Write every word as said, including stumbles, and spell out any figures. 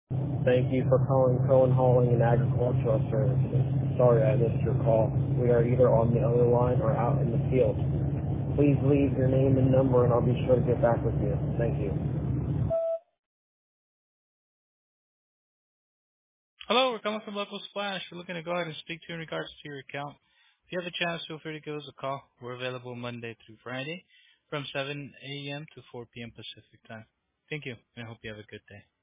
Thank you for calling Cohen Hauling and Agricultural Services. Sorry I missed your call. We are either on the other line or out in the field. Please leave your name and number and I'll be sure to get back with you. Thank you. Hello, we're coming from Local Splash. We're looking to go ahead and speak to you in regards to your account. If you have a chance, feel free to give us a call. We're available Monday through Friday from seven a.m. to four p.m. Pacific time. Thank you, and I hope you have a good day.